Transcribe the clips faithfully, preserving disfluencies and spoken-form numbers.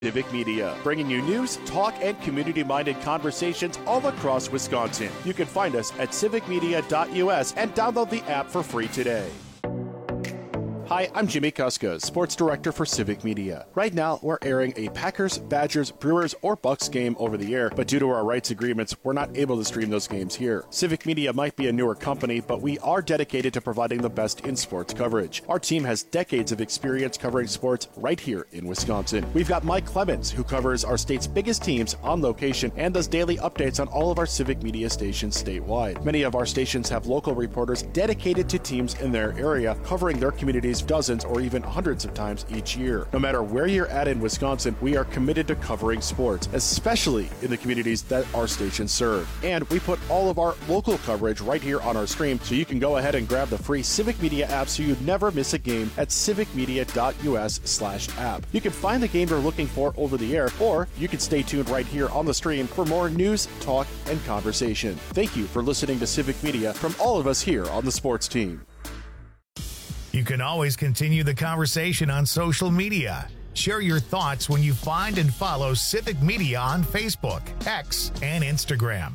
Civic Media, bringing you news, talk, and community-minded conversations all across Wisconsin. You can find us at civic media dot U S and download the app for free today. Hi, I'm Jimmy Kuska, Sports Director for Civic Media. Right now, we're airing a Packers, Badgers, Brewers, or Bucks game over the air, but due to our rights agreements, we're not able to stream those games here. Civic Media might be a newer company, but we are dedicated to providing the best in sports coverage. Our team has decades of experience covering sports right here in Wisconsin. We've got Mike Clemens, who covers our state's biggest teams on location and does daily updates on all of our Civic Media stations statewide. Many of our stations have local reporters dedicated to teams in their area, covering their communities dozens or even hundreds of times each year. No matter where you're at in Wisconsin, we are committed to covering sports, especially in the communities that our stations serve. And we put all of our local coverage right here on our stream, so you can go ahead and grab the free Civic Media app so you never miss a game at civic media dot U S slash app. You can find the game you're looking for over the air, or you can stay tuned right here on the stream for more news, talk, and conversation. Thank you for listening to Civic Media from all of us here on the sports team. You can always continue the conversation on social media. Share your thoughts when you find and follow Civic Media on Facebook, X, and Instagram.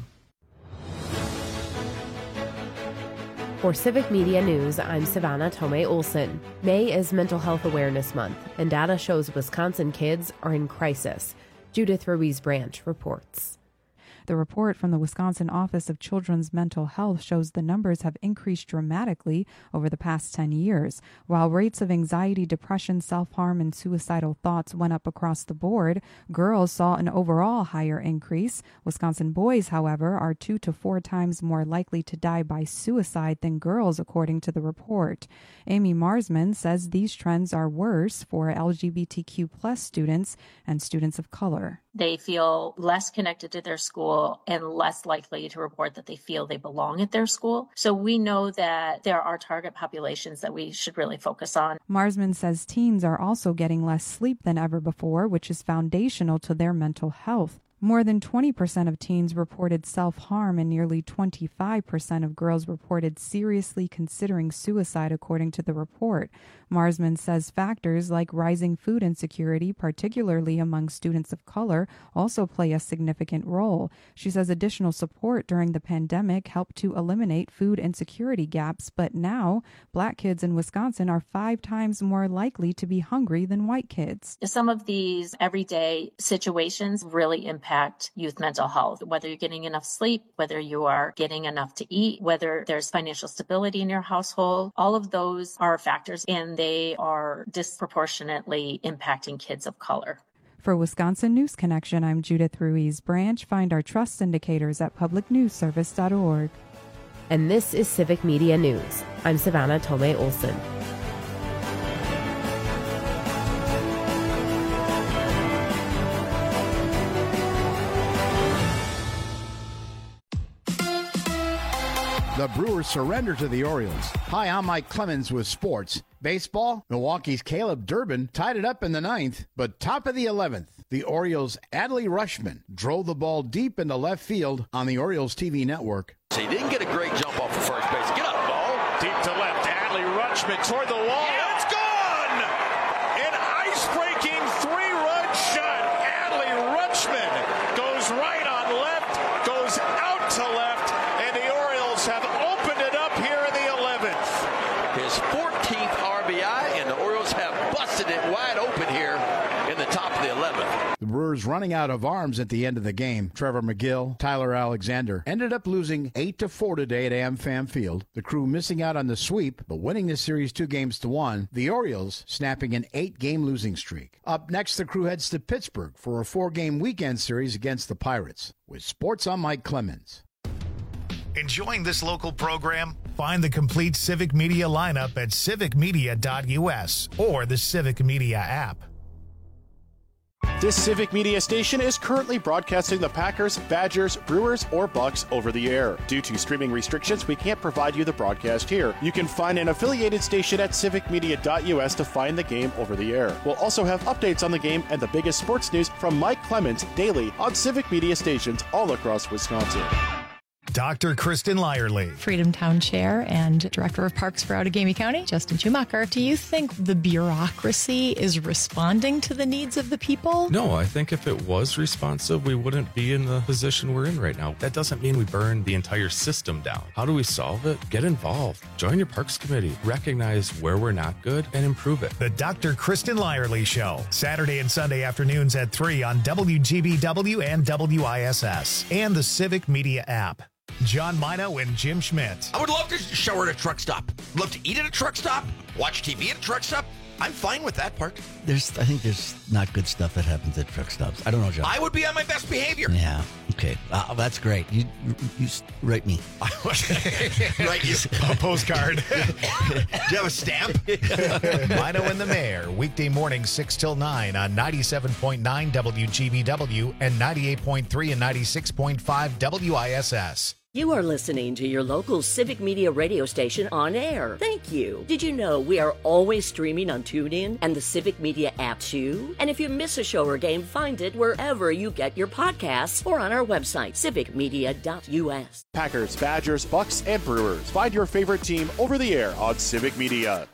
For Civic Media News, I'm Savannah Tomei Olson. May is Mental Health Awareness Month, and data shows Wisconsin kids are in crisis. Judith Ruiz Branch reports. The report from the Wisconsin Office of Children's Mental Health shows the numbers have increased dramatically over the past ten years. While rates of anxiety, depression, self-harm, and suicidal thoughts went up across the board, girls saw an overall higher increase. Wisconsin boys, however, are two to four times more likely to die by suicide than girls, according to the report. Amy Marsman says these trends are worse for L G B T Q plus students and students of color. They feel less connected to their school and less likely to report that they feel they belong at their school. So we know that there are target populations that we should really focus on. Marsman says teens are also getting less sleep than ever before, which is foundational to their mental health. More than twenty percent of teens reported self-harm and nearly twenty-five percent of girls reported seriously considering suicide, according to the report. Marsman says factors like rising food insecurity, particularly among students of color, also play a significant role. She says additional support during the pandemic helped to eliminate food insecurity gaps, but now Black kids in Wisconsin are five times more likely to be hungry than white kids. Some of these everyday situations really impact youth mental health, whether you're getting enough sleep, whether you are getting enough to eat, whether there's financial stability in your household. All of those are factors, and they are disproportionately impacting kids of color. For Wisconsin News Connection, I'm Judith Ruiz Branch. Find our trust indicators at public news service dot org. And this is Civic Media News. I'm Savannah Tomei Olson. The Brewers surrender to the Orioles. Hi, I'm Mike Clemens with sports. Baseball, Milwaukee's Caleb Durbin tied it up in the ninth, but top of the eleventh, the Orioles' Adley Rutschman drove the ball deep into left field on the Orioles T V network. So he didn't get a great jump off of first base. Get up, ball. Deep to left, Adley Rutschman toward the wall. Yeah. It's gone! An ice-breaking three-run shot. Adley Rutschman goes right on left, goes out to left, and the Orioles have opened it up here in the eleventh. His fourteenth R B I, and the Orioles have busted it wide open here in the top of the eleventh. The Brewers running out of arms at the end of the game. Trevor McGill, Tyler Alexander ended up losing eight to four today at AmFam Field. The Crew missing out on the sweep, but winning the series two games to one. The Orioles snapping an eight-game losing streak. Up next, the Crew heads to Pittsburgh for a four-game weekend series against the Pirates. With sports, I'm Mike Clemens. Enjoying this local program? Find the complete Civic Media lineup at civic media dot U S or the Civic Media app. This Civic Media station is currently broadcasting the Packers, Badgers, Brewers, or Bucks over the air. Due to streaming restrictions, we can't provide you the broadcast here. You can find an affiliated station at civic media dot U S to find the game over the air. We'll also have updates on the game and the biggest sports news from Mike Clemens daily on Civic Media stations all across Wisconsin. Doctor Kristen Lyerly. Freedom Town Chair and Director of Parks for Outagamie County, Justin Schumacher. Do you think the bureaucracy is responding to the needs of the people? No, I think if it was responsive, we wouldn't be in the position we're in right now. That doesn't mean we burn the entire system down. How do we solve it? Get involved. Join your Parks Committee. Recognize where we're not good and improve it. The Doctor Kristen Lyerly Show, Saturday and Sunday afternoons at three on W G B W and W I S S and the Civic Media app. John Mino and Jim Schmidt. I would love to shower at a truck stop. Love to eat at a truck stop. Watch T V at a truck stop. I'm fine with that part. There's, I think there's not good stuff that happens at truck stops. I don't know, John. I would be on my best behavior. Yeah. Okay. Uh, that's great. You, you, you write me. Write you. A postcard. Do you have a stamp? Mino and the Mayor, weekday morning six till nine on ninety-seven point nine W G B W and ninety-eight point three and ninety-six point five W I S S. You are listening to your local Civic Media radio station on air. Thank you. Did you know we are always streaming on TuneIn and the Civic Media app too? And if you miss a show or game, find it wherever you get your podcasts or on our website, civic media dot U S. Packers, Badgers, Bucks, and Brewers. Find your favorite team over the air on Civic Media.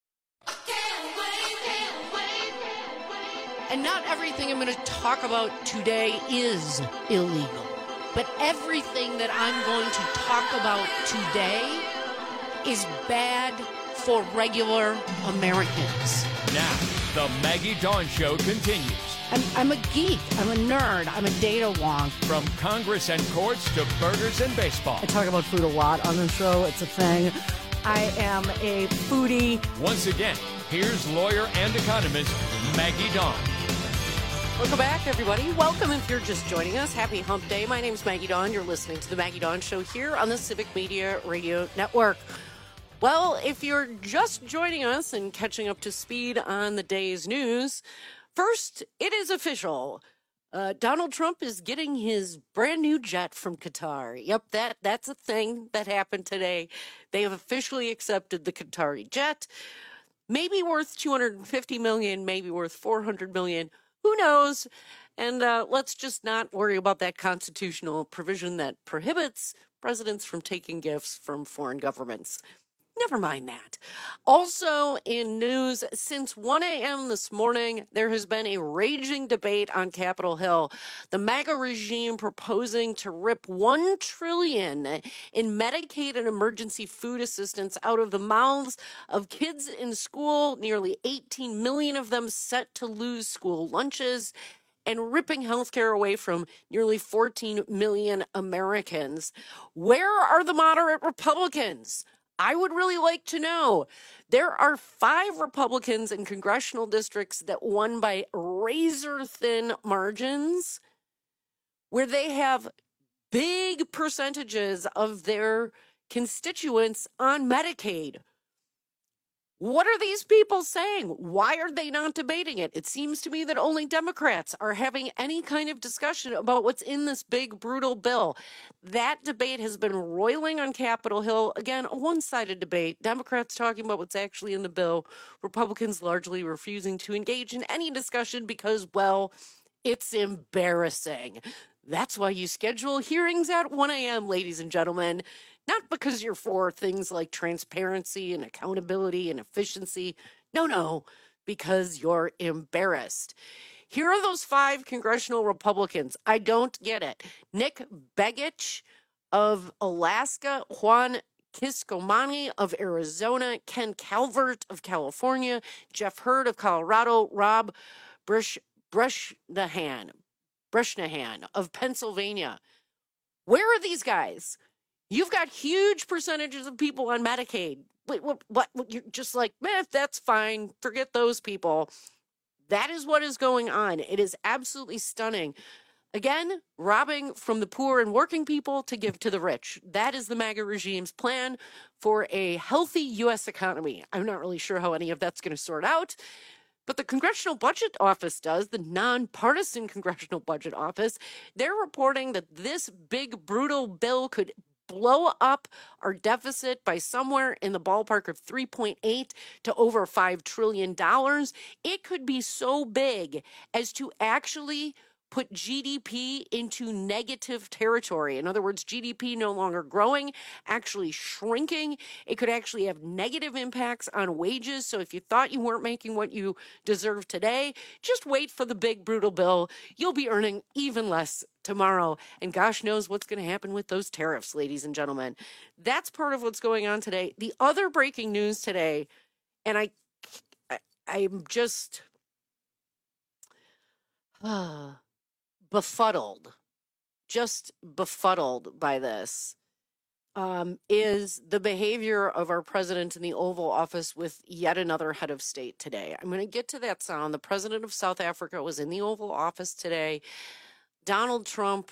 And not everything I'm going to talk about today is illegal. But everything that I'm going to talk about today is bad for regular Americans. Now, the Maggie Dawn Show continues. I'm, I'm a geek. I'm a nerd. I'm a data wonk. From Congress and courts to burgers and baseball. I talk about food a lot on the show. It's a thing. I am a foodie. Once again, here's lawyer and economist Maggie Dawn. Welcome back, everybody. Welcome if you're just joining us. Happy Hump Day. My name's Maggie Dawn. You're listening to the Maggie Dawn Show here on the Civic Media Radio Network. Well, if you're just joining us and catching up to speed on the day's news, first, it is official. Uh, Donald Trump is getting his brand new jet from Qatar. Yep, that that's a thing that happened today. They have officially accepted the Qatari jet. Maybe worth two hundred fifty million dollars, maybe worth four hundred million dollars. Who knows? And uh, let's just not worry about that constitutional provision that prohibits presidents from taking gifts from foreign governments. Never mind that. Also in news, since one a.m. this morning, there has been a raging debate on Capitol Hill. The MAGA regime proposing to rip one trillion dollars in Medicaid and emergency food assistance out of the mouths of kids in school, nearly eighteen million of them set to lose school lunches, and ripping healthcare away from nearly fourteen million Americans. Where are the moderate Republicans? I would really like to know. There are five Republicans in congressional districts that won by razor-thin margins, where they have big percentages of their constituents on Medicaid. What are these people saying? Why are they not debating it? It seems to me that only Democrats are having any kind of discussion about what's in this big, brutal bill. That debate has been roiling on Capitol Hill. Again, a one-sided debate. Democrats talking about what's actually in the bill. Republicans largely refusing to engage in any discussion because, well, it's embarrassing. That's why you schedule hearings at one a.m., ladies and gentlemen. Not because you're for things like transparency and accountability and efficiency. No, no, because you're embarrassed. Here are those five congressional Republicans. I don't get it. Nick Begich of Alaska, Juan Kiscomani of Arizona, Ken Calvert of California, Jeff Hurd of Colorado, Rob Brush, Breshnahan, Breshnahan of Pennsylvania. Where are these guys? You've got huge percentages of people on Medicaid. Wait, what, what, what? You're just like, meh, that's fine. Forget those people. That is what is going on. It is absolutely stunning. Again, robbing from the poor and working people to give to the rich. That is the MAGA regime's plan for a healthy U S economy. I'm not really sure how any of that's going to sort out. But the Congressional Budget Office does, the nonpartisan Congressional Budget Office. They're reporting that this big, brutal bill could blow up our deficit by somewhere in the ballpark of three point eight to over five trillion dollars. It could be so big as to actually put G D P into negative territory. In other words, G D P no longer growing, actually shrinking. It could actually have negative impacts on wages. So if you thought you weren't making what you deserve today, just wait for the big brutal bill. You'll be earning even less tomorrow. And gosh knows what's going to happen with those tariffs, ladies and gentlemen. That's part of what's going on today. The other breaking news today, and I, I I'm just uh, befuddled, just befuddled by this, um, is the behavior of our president in the Oval Office with yet another head of state today. I'm going to get to that sound. The president of South Africa was in the Oval Office today. Donald Trump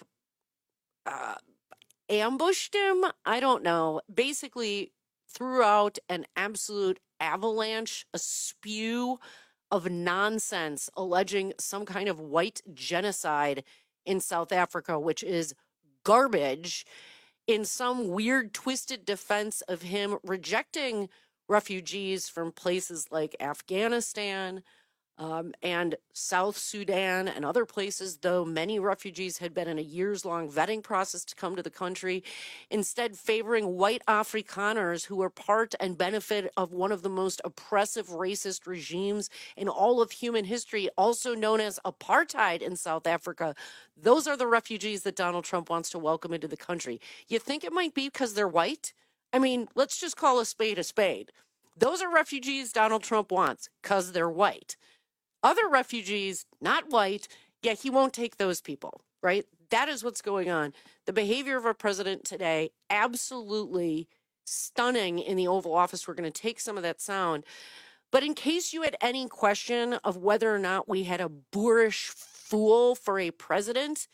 uh, ambushed him. I don't know. Basically threw out an absolute avalanche, a spew of nonsense alleging some kind of white genocide in South Africa, which is garbage, in some weird twisted defense of him rejecting refugees from places like Afghanistan um, and South Sudan and other places, though many refugees had been in a years-long vetting process to come to the country, instead favoring white Afrikaners who were part and benefit of one of the most oppressive racist regimes in all of human history, also known as apartheid in South Africa. Those are the refugees that Donald Trump wants to welcome into the country. You think it might be because they're white? I mean, let's just call a spade a spade. Those are refugees Donald Trump wants because they're white. Other refugees, not white, yeah, he won't take those people, right? That is what's going on. The behavior of our president today, absolutely stunning in the Oval Office. We're going to take some of that sound. But in case you had any question of whether or not we had a boorish fool for a president,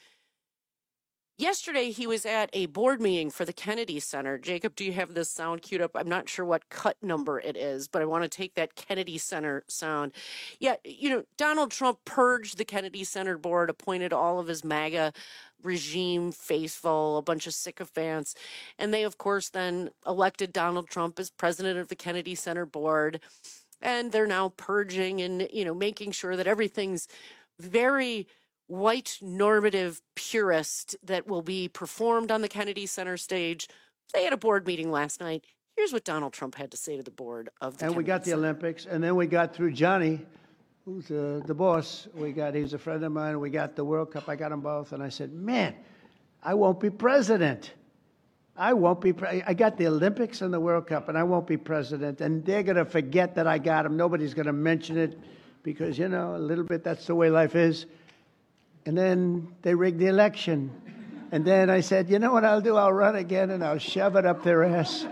yesterday he was at a board meeting for the Kennedy Center. Jacob, do you have this sound queued up? I'm not sure what cut number it is, but I want to take that Kennedy Center sound. Yeah, you know, Donald Trump purged the Kennedy Center board, appointed all of his MAGA regime faithful, a bunch of sycophants, and they, of course, then elected Donald Trump as president of the Kennedy Center board, and they're now purging and, you know, making sure that everything's very white normative purist that will be performed on the Kennedy Center stage. They had a board meeting last night. Here's what Donald Trump had to say to the board of the And Kennedy we got the Center. Olympics, and then we got through Johnny, who's uh, the boss. We got, he's a friend of mine. We got the World Cup. I got them both. And I said, man, I won't be president. I won't be, pre- I got the Olympics and the World Cup, and I won't be president. And they're going to forget that I got them. Nobody's going to mention it because, you know, a little bit, that's the way life is. And then they rigged the election. And then I said, you know what I'll do? I'll run again and I'll shove it up their ass.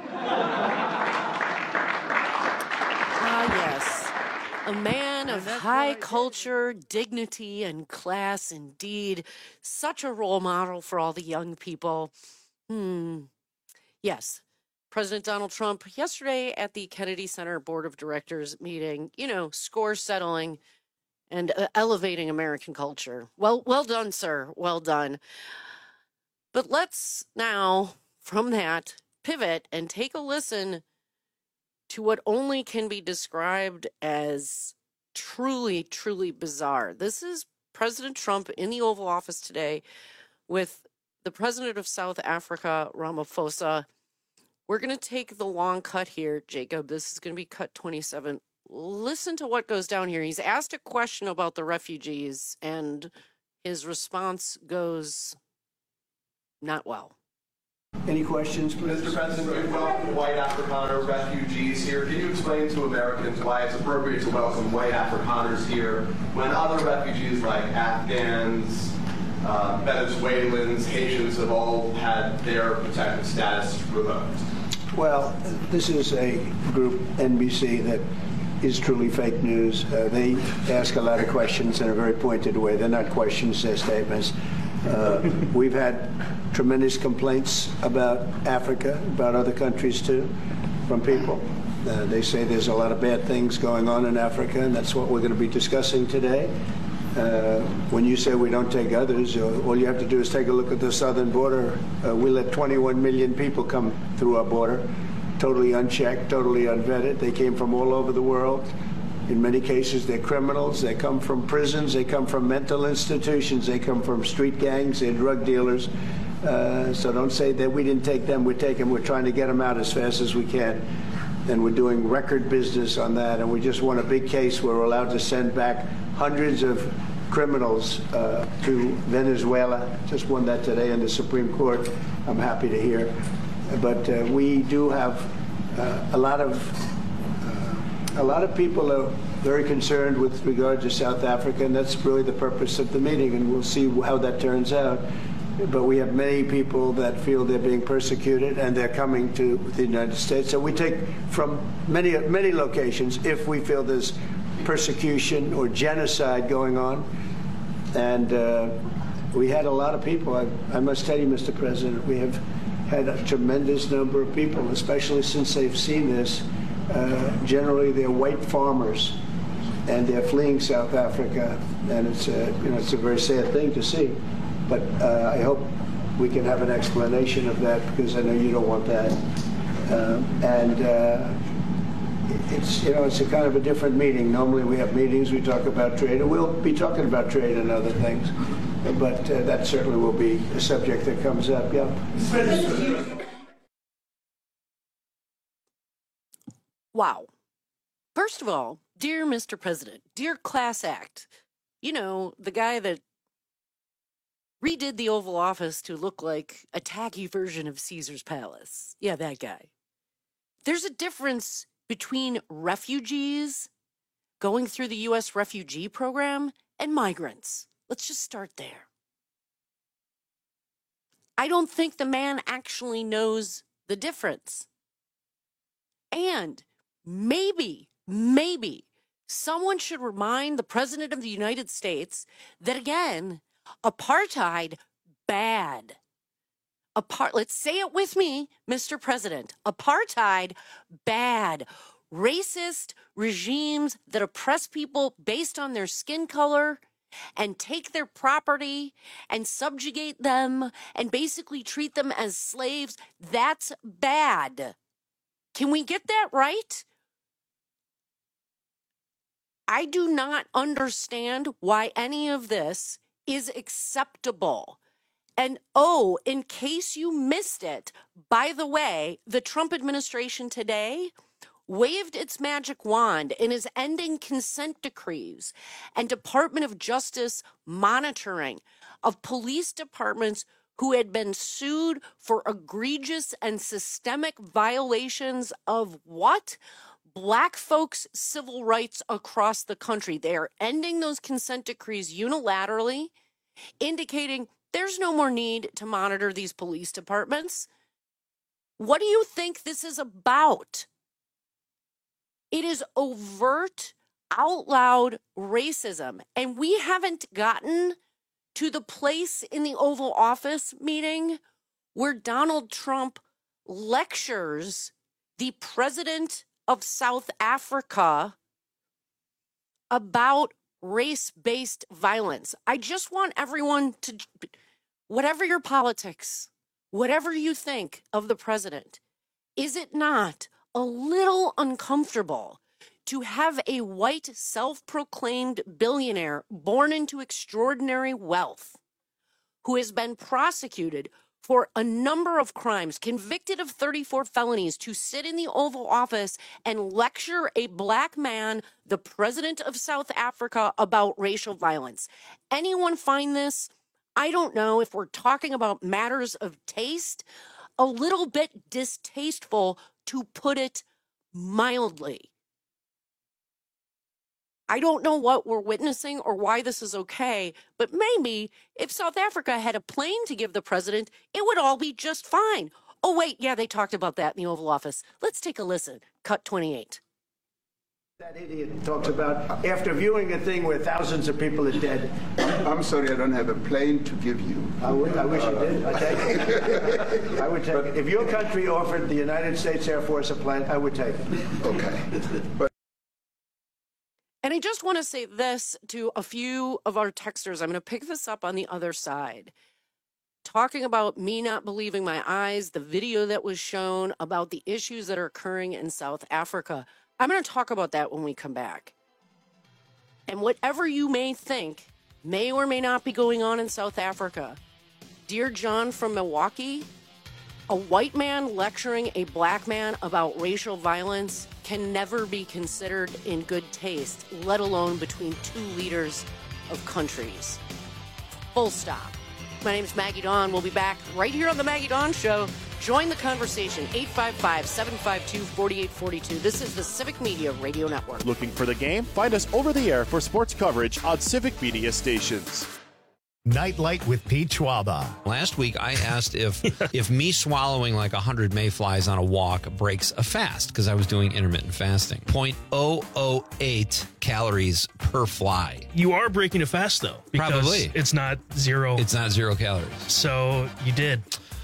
Ah, yes. A man of high culture, dignity, and class indeed. Such a role model for all the young people. Hmm. Yes. President Donald Trump yesterday at the Kennedy Center Board of Directors meeting, you know, score settling and uh, elevating American culture. Well, well done, sir. Well done. But let's now, from that, pivot and take a listen to what only can be described as truly, truly bizarre. This is President Trump in the Oval Office today with the president of South Africa, Ramaphosa. We're going to take the long cut here, Jacob. This is going to be cut twenty-seven. Listen to what goes down here. He's asked a question about the refugees, and his response goes not well. Any questions, please? Mister President, you welcome white Afrikaner refugees here. Can you explain to Americans why it's appropriate to welcome white Afrikaners here when other refugees like Afghans, uh, Venezuelans, Haitians have all had their protected status revoked? Well, this is a group, N B C, that is truly fake news. Uh, they ask a lot of questions in a very pointed way. They're not questions, they're statements. Uh, we've had tremendous complaints about Africa, about other countries too, from people. Uh, they say there's a lot of bad things going on in Africa, and that's what we're going to be discussing today. Uh, when you say we don't take others, uh, all you have to do is take a look at the southern border. Uh, we let twenty-one million people come through our border, totally unchecked, totally unvetted. They came from all over the world. In many cases, they're criminals. They come from prisons. They come from mental institutions. They come from street gangs. They're drug dealers. Uh, so don't say that we didn't take them. We take them. We're trying to get them out as fast as we can. And we're doing record business on that. And we just won a big case where we're allowed to send back hundreds of criminals uh, to Venezuela. Just won that today in the Supreme Court. I'm happy to hear. But uh, we do have uh, a lot of uh, a lot of people are very concerned with regard to South Africa, and that's really the purpose of the meeting. And we'll see how that turns out. But we have many people that feel they're being persecuted, and they're coming to the United States. So we take from many many locations if we feel there's persecution or genocide going on. And uh, we had a lot of people. I, I must tell you, Mister President, we have had a tremendous number of people, especially since they've seen this. Uh, generally, they're white farmers, and they're fleeing South Africa, and it's a, you know, it's a very sad thing to see. But uh, I hope we can have an explanation of that, because I know you don't want that. Um, and uh, it's, you know, it's a kind of a different meeting. Normally we have meetings, we talk about trade, and we'll be talking about trade and other things. But uh, that certainly will be a subject that comes up, yeah. Wow. First of all, dear Mister President, dear Class Act, you know, the guy that redid the Oval Office to look like a tacky version of Caesar's Palace. Yeah, that guy. There's a difference between refugees going through the U S refugee program and migrants. Let's just start there. I don't think the man actually knows the difference. And maybe, maybe someone should remind the President of the United States that, again, apartheid, bad. Apart, let's say it with me, Mister President. Apartheid, bad. Racist regimes that oppress people based on their skin color and take their property and subjugate them and basically treat them as slaves, that's bad. Can we get that right? I do not understand why any of this is acceptable. And oh, in case you missed it, by the way, the Trump administration today waved its magic wand and is ending consent decrees and Department of Justice monitoring of police departments who had been sued for egregious and systemic violations of what? Black folks' civil rights across the country. They are ending those consent decrees unilaterally, indicating there's no more need to monitor these police departments. What do you think this is about? It is overt, out loud racism. And we haven't gotten to the place in the Oval Office meeting where Donald Trump lectures the president of South Africa about race-based violence. I just want everyone to, whatever your politics, whatever you think of the president, is it not a little uncomfortable to have a white self-proclaimed billionaire born into extraordinary wealth who has been prosecuted for a number of crimes, convicted of thirty-four felonies, to sit in the Oval Office and lecture a black man, the president of South Africa, about racial violence? Anyone find this? I don't know, if we're talking about matters of taste, a little bit distasteful, to put it mildly. I don't know what we're witnessing or why this is okay, but maybe if South Africa had a plane to give the president, it would all be just fine. Oh, wait, yeah, they talked about that in the Oval Office. Let's take a listen. Cut twenty-eight. That idiot talks about after viewing a thing where thousands of people are dead. I'm sorry, I don't have a plane to give you. I, would, I wish you did. I'd take it. I would take it. If your country offered the United States Air Force a plane, I would take it. Okay. But And I just want to say this to a few of our texters. I'm going to pick this up on the other side. Talking about me not believing my eyes, the video that was shown about the issues that are occurring in South Africa. I'm going to talk about that when we come back. And whatever you may think may or may not be going on in South Africa, dear John from Milwaukee, a white man lecturing a black man about racial violence can never be considered in good taste, let alone between two leaders of countries. Full stop. My name's Maggie Dawn. We'll be back right here on the Maggie Dawn Show. Join the conversation, eight five five, seven five two, four eight four two. This is the Civic Media Radio Network. Looking for the game? Find us over the air for sports coverage on Civic Media stations. Nightlight with Pete Schwaba. Last week, I asked if if me swallowing like one hundred mayflies on a walk breaks a fast, because I was doing intermittent fasting. zero point zero zero eight calories per fly. You are breaking a fast, though. Because Probably. It's not zero. It's not zero calories. So you did.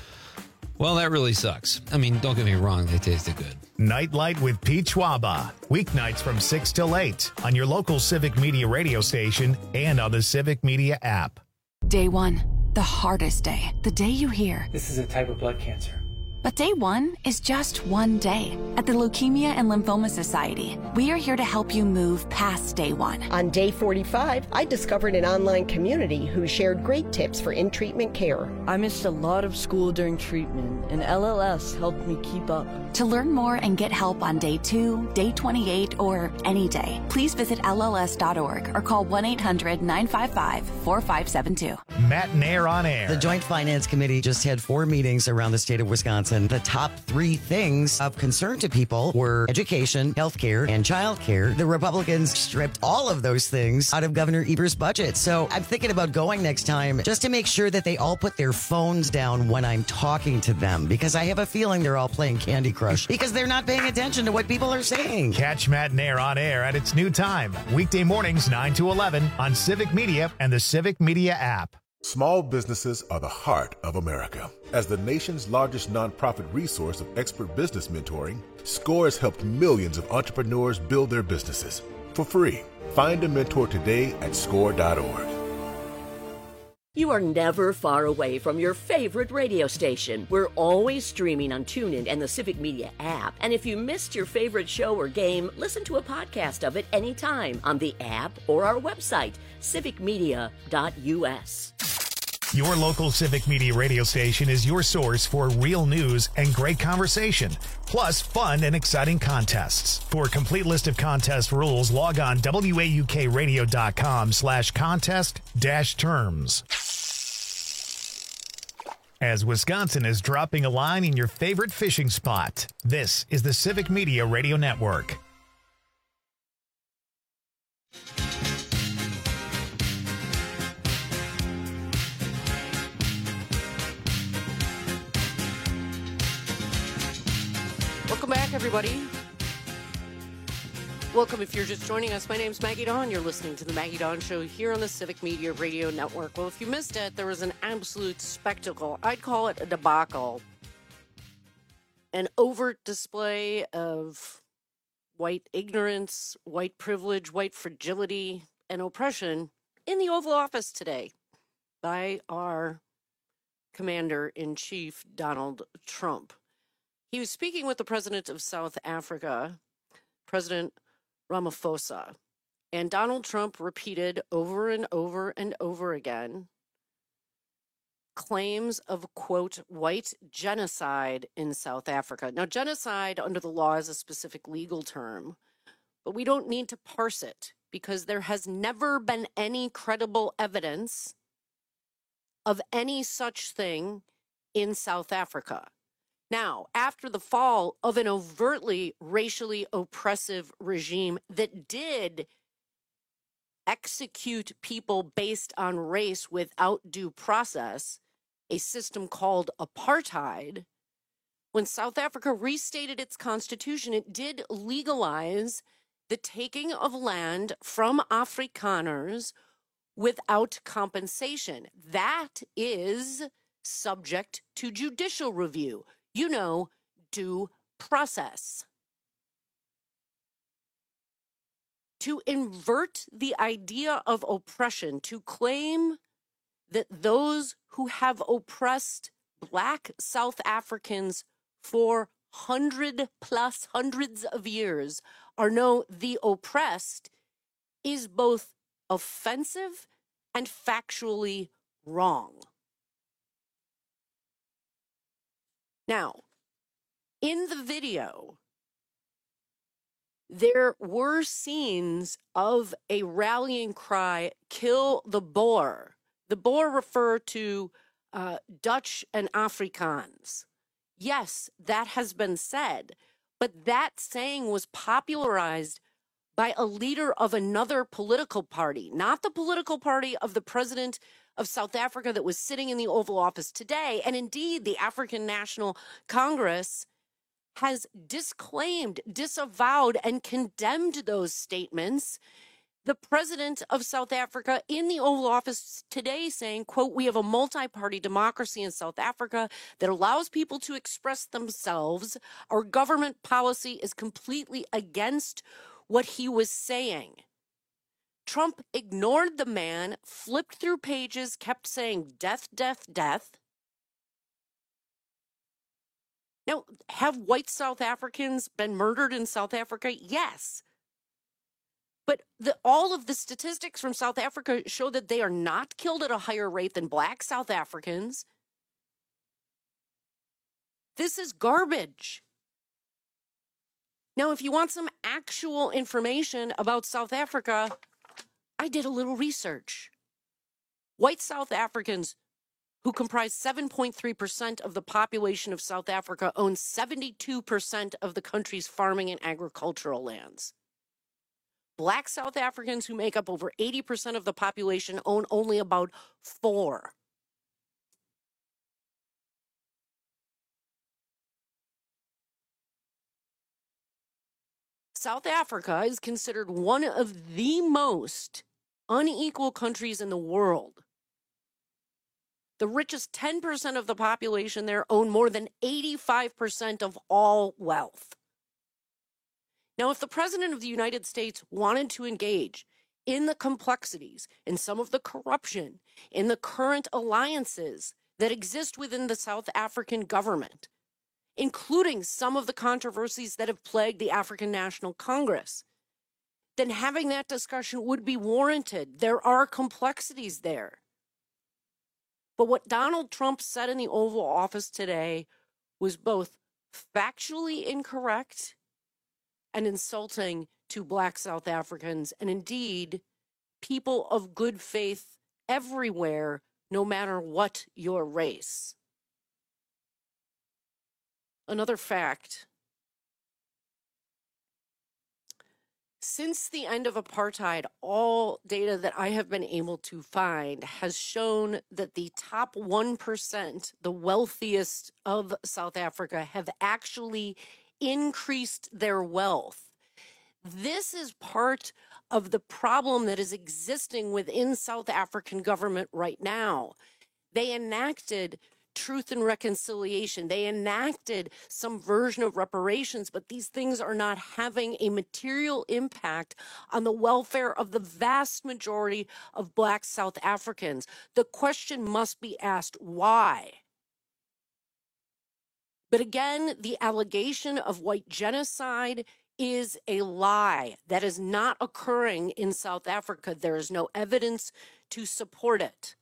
Well, that really sucks. I mean, don't get me wrong. They tasted good. Nightlight with Pete Schwaba. Weeknights from six till eight on your local Civic Media radio station and on the Civic Media app. Day one, the hardest day. The day you hear, this is a type of blood cancer. But day one is just one day. At the Leukemia and Lymphoma Society, we are here to help you move past day one. On day forty-five, I discovered an online community who shared great tips for in-treatment care. I missed a lot of school during treatment, and L L S helped me keep up. To learn more and get help on day two, day twenty-eight, or any day, please visit L L S dot org or call one eight hundred, nine five five, four five seven two. Matt Nair on air. The Joint Finance Committee just had four meetings around the state of Wisconsin. The top three things of concern to people were education, healthcare, and childcare. The Republicans stripped all of those things out of Governor Evers' budget. So I'm thinking about going next time just to make sure that they all put their phones down when I'm talking to them, because I have a feeling they're all playing Candy Crush because they're not paying attention to what people are saying. Catch Matt Nair on air at its new time, weekday mornings nine to eleven on Civic Media and the Civic Media app. Small businesses are the heart of America. As the nation's largest nonprofit resource of expert business mentoring, SCORE has helped millions of entrepreneurs build their businesses for free. Find a mentor today at score dot org. You are never far away from your favorite radio station. We're always streaming on TuneIn and the Civic Media app. And if you missed your favorite show or game, listen to a podcast of it anytime on the app or our website, civic media dot u s. Your local Civic Media radio station is your source for real news and great conversation, plus fun and exciting contests. For a complete list of contest rules, log on W A U K radio dot com slash contest dash terms. As Wisconsin is dropping a line in your favorite fishing spot, this is the Civic Media Radio Network. Welcome back, everybody. Welcome if you're just joining us. My name's Maggie Dawn. You're listening to the Maggie Dawn Show here on the Civic Media Radio Network. Well, if you missed it, there was an absolute spectacle. I'd call it a debacle. An overt display of white ignorance, white privilege, white fragility, and oppression in the Oval Office today by our Commander-in-Chief, Donald Trump. He was speaking with the president of South Africa, President Ramaphosa, and Donald Trump repeated over and over and over again claims of, quote, white genocide in South Africa. Now, genocide under the law is a specific legal term, but we don't need to parse it because there has never been any credible evidence of any such thing in South Africa. Now, after the fall of an overtly racially oppressive regime that did execute people based on race without due process, a system called apartheid, when South Africa restated its constitution, it did legalize the taking of land from Afrikaners without compensation. That is subject to judicial review. You know, due process. To invert the idea of oppression, to claim that those who have oppressed Black South Africans for hundred plus hundreds of years are now the oppressed, is both offensive and factually wrong. Now, in the video, there were scenes of a rallying cry, "Kill the Boer." The Boer refer to uh, Dutch and Afrikaans. Yes, that has been said, but that saying was popularized by a leader of another political party, not the political party of the president of South Africa that was sitting in the Oval Office today. And indeed, the African National Congress has disclaimed, disavowed, and condemned those statements. The president of South Africa in the Oval Office today saying, quote, "We have a multi-party democracy in South Africa that allows people to express themselves. Our government policy is completely against what he was saying." Trump ignored the man, flipped through pages, kept saying death, death, death. Now, have white South Africans been murdered in South Africa? Yes. But the, all of the statistics from South Africa show that they are not killed at a higher rate than black South Africans. This is garbage. Now, if you want some actual information about South Africa, I did a little research. White South Africans, who comprise seven point three percent of the population of South Africa, own seventy-two percent of the country's farming and agricultural lands. Black South Africans, who make up over eighty percent of the population, own only about four. South Africa is considered one of the most unequal countries in the world. The richest ten percent of the population there own more than eighty-five percent of all wealth. Now, if the President of the United States wanted to engage in the complexities, in some of the corruption, in the current alliances that exist within the South African government, including some of the controversies that have plagued the African National Congress, then having that discussion would be warranted. There are complexities there. But what Donald Trump said in the Oval Office today was both factually incorrect and insulting to Black South Africans, and indeed people of good faith everywhere, no matter what your race. Another fact. Since the end of apartheid, all data that I have been able to find has shown that the top one percent, the wealthiest of South Africa, have actually increased their wealth. This is part of the problem that is existing within South African government right now. They enacted Truth and Reconciliation. They enacted some version of reparations, but these things are not having a material impact on the welfare of the vast majority of Black South Africans. The question must be asked, why? But again, the allegation of white genocide is a lie. That is not occurring in South Africa. There is no evidence to support it.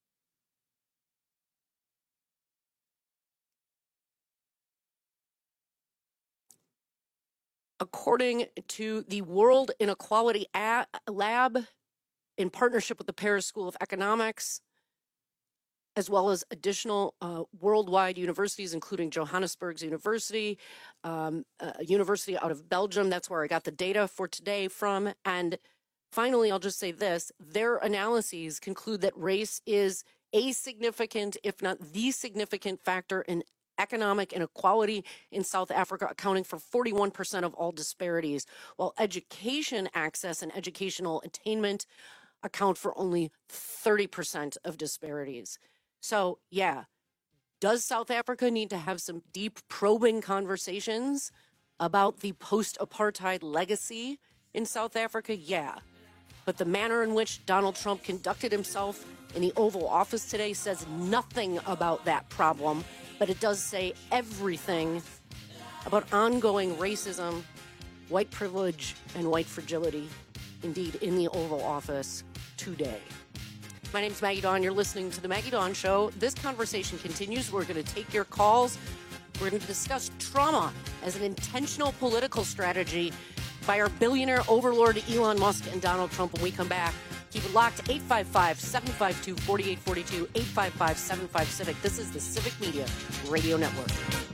According to the World Inequality Lab, in partnership with the Paris School of Economics, as well as additional uh, worldwide universities, including Johannesburg's University, um, a university out of Belgium. That's where I got the data for today from. And finally, I'll just say this. Their analyses conclude that race is a significant, if not the significant factor in economic inequality in South Africa, accounting for forty-one percent of all disparities, while education access and educational attainment account for only thirty percent of disparities. So, yeah, does South Africa need to have some deep probing conversations about the post-apartheid legacy in South Africa? Yeah. But the manner in which Donald Trump conducted himself in the Oval Office today says nothing about that problem, but it does say everything about ongoing racism, white privilege, and white fragility, indeed, in the Oval Office. today. My name's Maggie Dawn. You're listening to The Maggie Dawn Show. This conversation continues. We're going to take your calls. We're going to discuss trauma as an intentional political strategy by our billionaire overlord Elon Musk and Donald Trump when we come back. Keep it locked. eight five five, seven five two, four eight four two, eight five five, seven five Civic. This is the Civic Media Radio Network.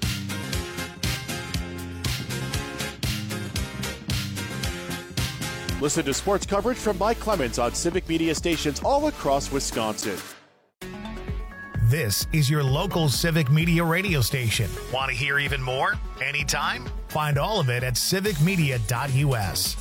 Listen to sports coverage from Mike Clemens on Civic Media stations all across Wisconsin. This is your local Civic Media radio station. Want to hear even more? Anytime? Find all of it at civic media dot u s.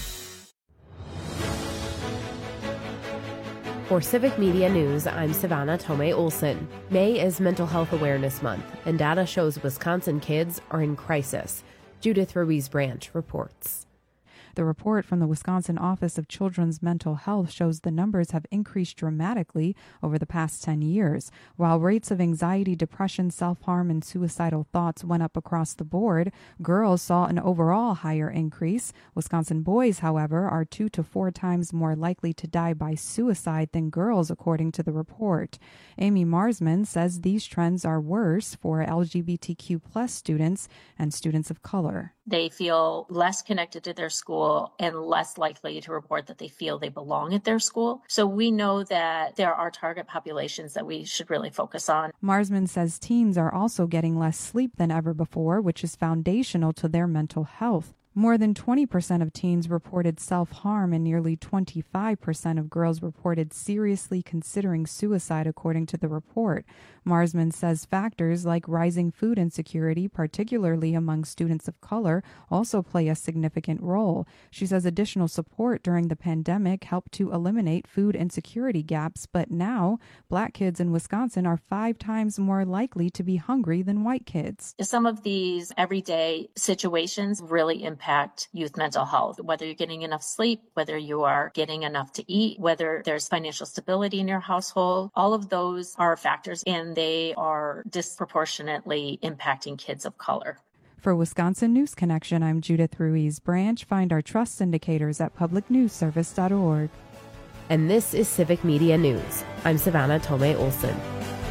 For Civic Media News, I'm Savannah Tomei Olson. May is Mental Health Awareness Month, and data shows Wisconsin kids are in crisis. Judith Ruiz Branch reports. The report from the Wisconsin Office of Children's Mental Health shows the numbers have increased dramatically over the past ten years. While rates of anxiety, depression, self-harm, and suicidal thoughts went up across the board, girls saw an overall higher increase. Wisconsin boys, however, are two to four times more likely to die by suicide than girls, according to the report. Amy Marsman says these trends are worse for L G B T Q plus students and students of color. They feel less connected to their school and less likely to report that they feel they belong at their school. So we know that there are target populations that we should really focus on. Marsman says teens are also getting less sleep than ever before, which is foundational to their mental health. More than twenty percent of teens reported self-harm and nearly twenty-five percent of girls reported seriously considering suicide, according to the report. Marsman says factors like rising food insecurity, particularly among students of color, also play a significant role. She says additional support during the pandemic helped to eliminate food insecurity gaps, but now black kids in Wisconsin are five times more likely to be hungry than white kids. Some of these everyday situations really impact youth mental health, whether you're getting enough sleep, whether you are getting enough to eat, whether there's financial stability in your household. All of those are factors, and they are disproportionately impacting kids of color. For Wisconsin News Connection, I'm Judith Ruiz Branch. Find our trust indicators at public news service dot org. And this is Civic Media News. I'm Savannah Tomei Olson.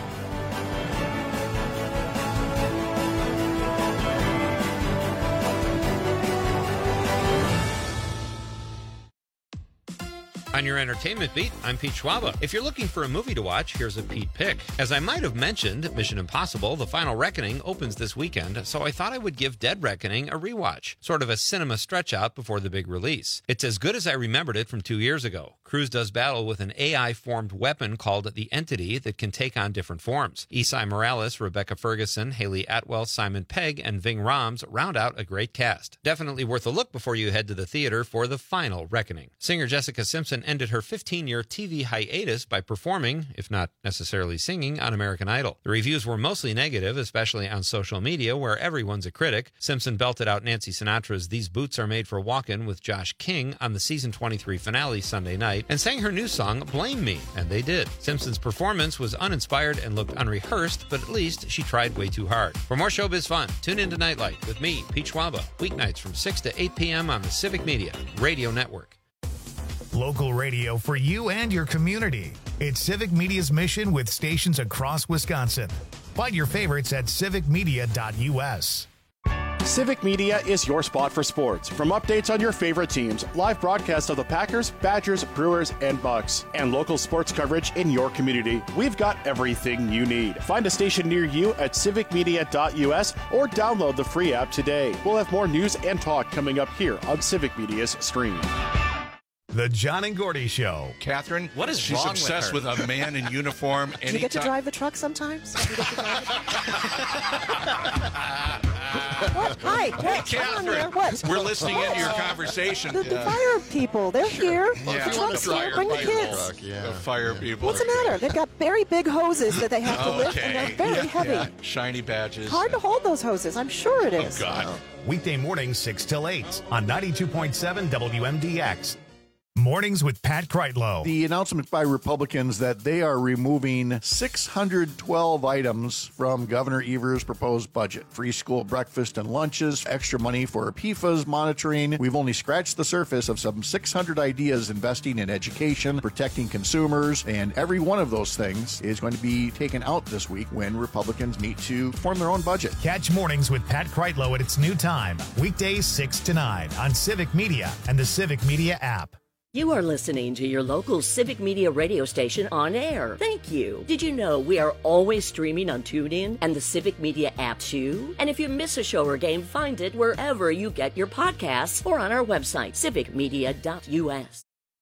On your entertainment beat, I'm Pete Schwaba. If you're looking for a movie to watch, here's a Pete pick. As I might have mentioned, Mission Impossible: The Final Reckoning opens this weekend, so I thought I would give Dead Reckoning a rewatch, sort of a cinema stretch out before the big release. It's as good as I remembered it from two years ago. Cruise does battle with an A I-formed weapon called the Entity that can take on different forms. Esai Morales, Rebecca Ferguson, Haley Atwell, Simon Pegg, and Ving Rhames round out a great cast. Definitely worth a look before you head to the theater for The Final Reckoning. Singer Jessica Simpson ended her fifteen-year T V hiatus by performing, if not necessarily singing, on American Idol. The reviews were mostly negative, especially on social media, where everyone's a critic. Simpson belted out Nancy Sinatra's These Boots Are Made for Walkin' with Josh King on the season twenty-three finale Sunday night, and sang her new song, Blame Me, and they did. Simpson's performance was uninspired and looked unrehearsed, but at least she tried way too hard. For more showbiz fun, tune in to Nightlight with me, Pete Schwaba, weeknights from six to eight p.m. on the Civic Media Radio Network. Local radio for you and your community. It's Civic Media's mission with stations across Wisconsin. Find your favorites at civic media dot u s. Civic Media is your spot for sports. From updates on your favorite teams, live broadcasts of the Packers, Badgers, Brewers, and Bucks, and local sports coverage in your community, we've got everything you need. Find a station near you at civic media dot u s or download the free app today. We'll have more news and talk coming up here on Civic Media's stream. The John and Gordy Show. Catherine, what is she's wrong obsessed with, with, a man in uniform. Do you get to drive the truck sometimes? Do you get to drive it? What? Hi, hey, Catherine, there. What? We're listening what? into your conversation. The, the Yeah. fire people, they're here. Yeah. The truck's here. Bring the kids. Truck, yeah. The fire people. What's the matter? They've got very big hoses that they have to lift, and they're very Yeah, heavy. yeah. Shiny badges. Hard to hold those hoses. I'm sure it is. Oh, God. Weekday mornings six till eight on ninety-two point seven W M D X. Mornings with Pat Kreitlow. The announcement by Republicans that they are removing six hundred twelve items from Governor Evers' proposed budget. Free school breakfast and lunches, extra money for P F A S monitoring. We've only scratched the surface of some six hundred ideas investing in education, protecting consumers, and every one of those things is going to be taken out this week when Republicans meet to form their own budget. Catch Mornings with Pat Kreitlow at its new time, weekdays six to nine on Civic Media and the Civic Media app. You are listening to your local Civic Media radio station on air. Thank you. Did you know we are always streaming on TuneIn and the Civic Media app too? And if you miss a show or game, find it wherever you get your podcasts or on our website, civic media dot u s.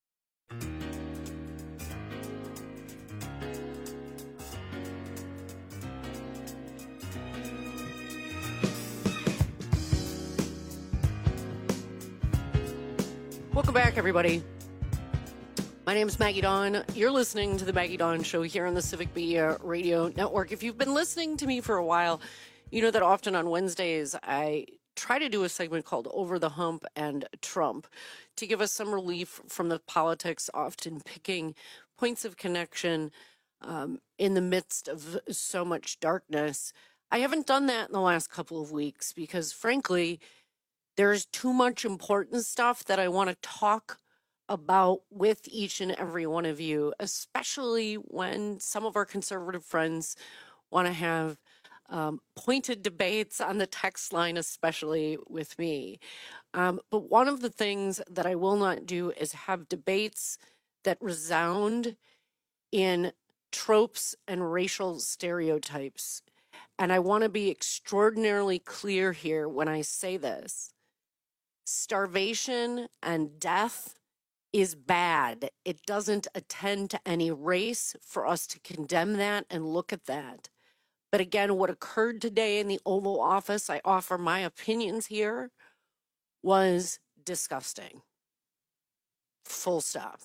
Welcome back, everybody. My name is Maggie Dawn. You're listening to the Maggie Dawn Show here on the Civic Media Radio Network. If you've been listening to me for a while, you know that often on Wednesdays I try to do a segment called Over the Hump and Trump to give us some relief from the politics, often picking points of connection um, in the midst of so much darkness. I haven't done that in the last couple of weeks because, frankly, there's too much important stuff that I want to talk about with each and every one of you, especially when some of our conservative friends want to have um, pointed debates on the text line, especially with me. Um, but one of the things that I will not do is have debates that resound in tropes and racial stereotypes. And I want to be extraordinarily clear here when I say this. Starvation and death is bad. It doesn't attend to any race for us to condemn that and look at that. But again, what occurred today in the Oval Office, I offer my opinions here, was disgusting. Full stop.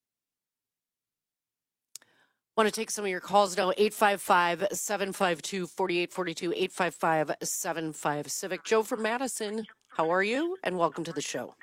Want to take some of your calls now, eight five five, seven five two, four eight four two, eight five five, seven five Civic. Joe from Madison, how are you? And welcome to the show.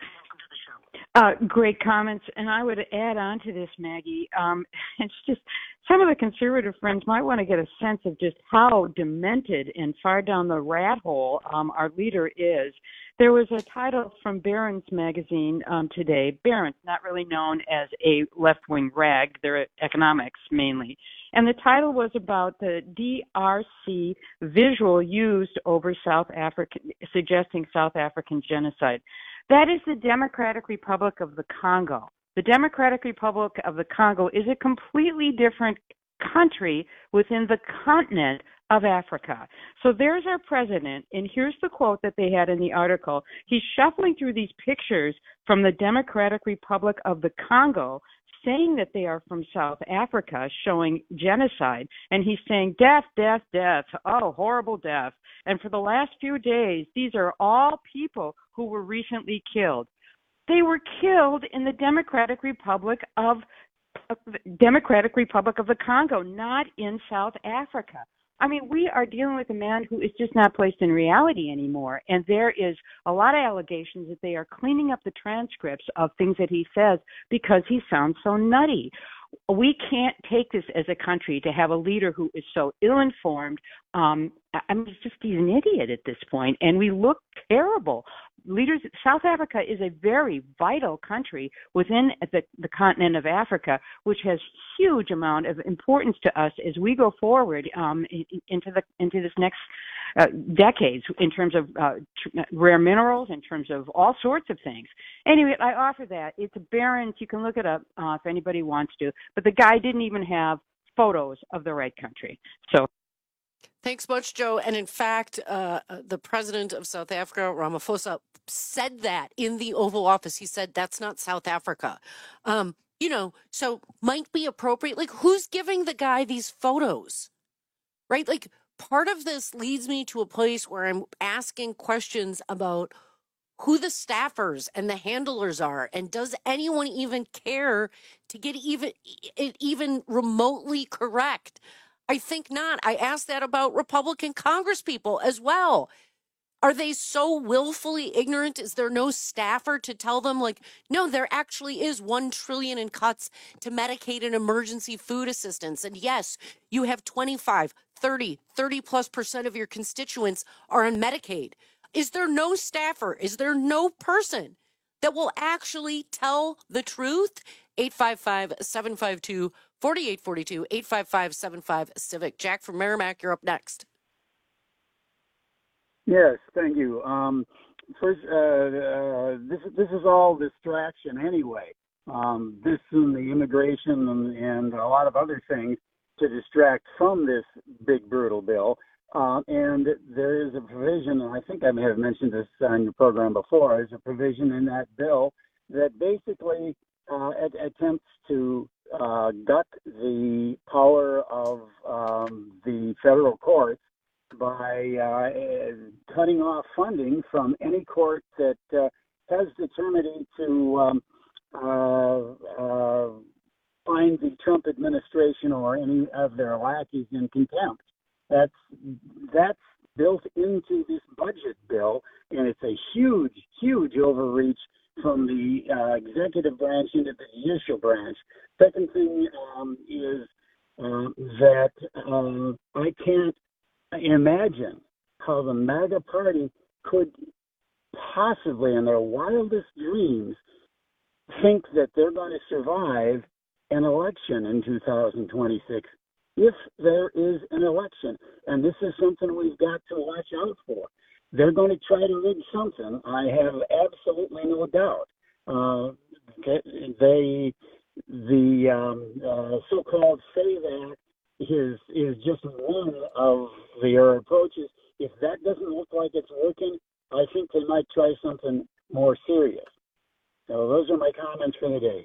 Uh, great comments, and I would add on to this, Maggie. Um, it's just some of the conservative friends might want to get a sense of just how demented and far down the rat hole um, our leader is. There was a title from Barron's magazine um, today. Barron's, not really known as a left-wing rag. They're economics mainly. And the title was about the D R C visual used over South Africa, suggesting South African genocide. That is the Democratic Republic of the Congo. The Democratic Republic of the Congo is a completely different country within the continent of Africa. So there's our president, and here's the quote that they had in the article. He's shuffling through these pictures from the Democratic Republic of the Congo, saying that they are from South Africa, showing genocide, and he's saying death, death, death, oh, horrible death. And for the last few days, these are all people who were recently killed. They were killed in the Democratic Republic of uh, Democratic Republic of the Congo, not in South Africa. I mean, we are dealing with a man who is just not placed in reality anymore. And there is a lot of allegations that they are cleaning up the transcripts of things that he says because he sounds so nutty. We can't take this as a country to have a leader who is so ill-informed. Um, I mean, it's just he's an idiot at this point, and we look terrible. Leaders, South Africa is a very vital country within the, the continent of Africa, which has huge amount of importance to us as we go forward um, into the into this next uh, decades in terms of uh, tr- rare minerals, in terms of all sorts of things. Anyway, I offer that. It's a Barron's. You can look it up uh, if anybody wants to. But the guy didn't even have photos of the right country. So. Thanks much, Joe. And in fact, uh, the president of South Africa, Ramaphosa, said that in the Oval Office. He said, that's not South Africa. Um, you know, so might be appropriate. Like, who's giving the guy these photos? Right? Like, part of this leads me to a place where I'm asking questions about who the staffers and the handlers are. And does anyone even care to get even it even remotely correct? I think not. I asked that about Republican congresspeople as well. Are they so willfully ignorant? Is there no staffer to tell them, like, no, there actually is one trillion in cuts to Medicaid and emergency food assistance. And yes, you have twenty-five, thirty, thirty plus percent of your constituents are on Medicaid. Is there no staffer? Is there no person that will actually tell the truth? eight five five, seven five two, four eight four two, eight five five, seven five Civic. Jack from Merrimack, you're up next. Yes, thank you. Um, first, uh, uh, this this is all distraction anyway. Um, this and the immigration and, and a lot of other things to distract from this big brutal bill. Uh, and there is a provision, and I think I may have mentioned this on your program before. There's a provision in that bill that basically uh, at, attempts to uh, gut the power of um, the federal courts by uh, cutting off funding from any court that uh, has determined to um, uh, uh, find the Trump administration or any of their lackeys in contempt. That's that's built into this budget bill, and it's a huge, huge overreach from the uh, executive branch into the judicial branch. Second thing um, is uh, that uh, I can't imagine how the MAGA party could possibly, in their wildest dreams, think that they're going to survive an election in two thousand twenty-six if there is an election. And this is something we've got to watch out for. They're going to try to rig something. I have absolutely no doubt. Uh, they, the um, uh, so-called say that is is just one of their approaches. If that doesn't look like it's working, I think they might try something more serious. So those are my comments for the day.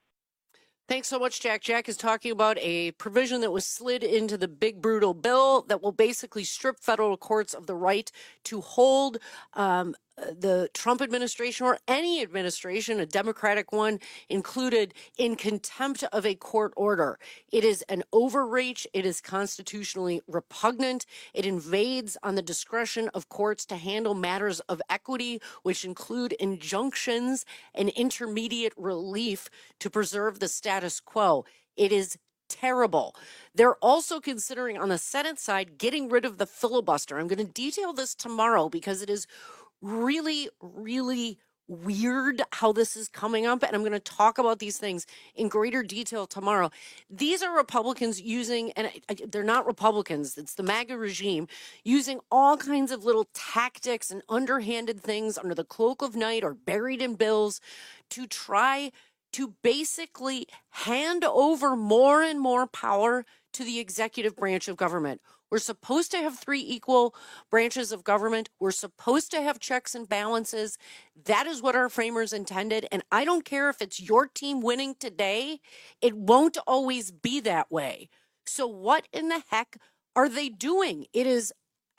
Thanks so much, Jack. Jack is talking about a provision that was slid into the big brutal bill that will basically strip federal courts of the right to hold um, the Trump administration or any administration, a Democratic one included, in contempt of a court order. It is an overreach. It is constitutionally repugnant. It invades on the discretion of courts to handle matters of equity, which include injunctions and intermediate relief to preserve the status quo. It is terrible. They're also considering on the Senate side getting rid of the filibuster. I'm going to detail this tomorrow because it is really, really weird how this is coming up, and I'm going to talk about these things in greater detail tomorrow. These are Republicans using, and I, I, they're not Republicans, it's the MAGA regime, using all kinds of little tactics and underhanded things under the cloak of night or buried in bills to try to basically hand over more and more power to the executive branch of government. We're supposed to have three equal branches of government. We're supposed to have checks and balances. That is what our framers intended. And I don't care if it's your team winning today, it won't always be that way. So what in the heck are they doing? It is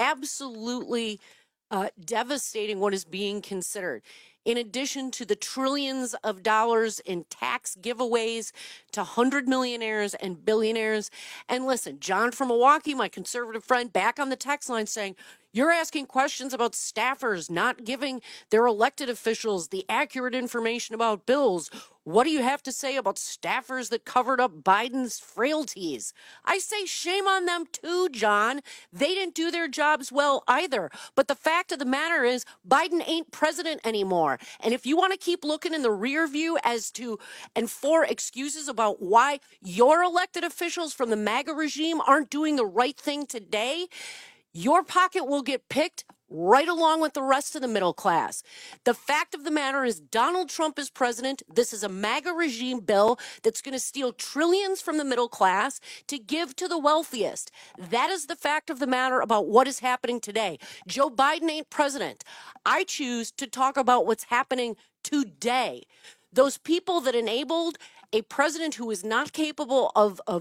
absolutely uh, devastating what is being considered. In addition to the trillions of dollars in tax giveaways to hundred millionaires and billionaires. And listen, John from Milwaukee, my conservative friend, back on the text line saying, you're asking questions about staffers not giving their elected officials the accurate information about bills. What do you have to say about staffers that covered up Biden's frailties? I say shame on them too, John. They didn't do their jobs well either. But the fact of the matter is Biden ain't president anymore. And if you want to keep looking in the rear view as to and for excuses about why your elected officials from the MAGA regime aren't doing the right thing today, your pocket will get picked right along with the rest of the middle class. The fact of the matter is Donald Trump is president. This is a MAGA regime bill that's going to steal trillions from the middle class to give to the wealthiest. That is the fact of the matter about what is happening today. Joe Biden ain't president. I choose to talk about what's happening today. Those people that enabled a president who is not capable of, of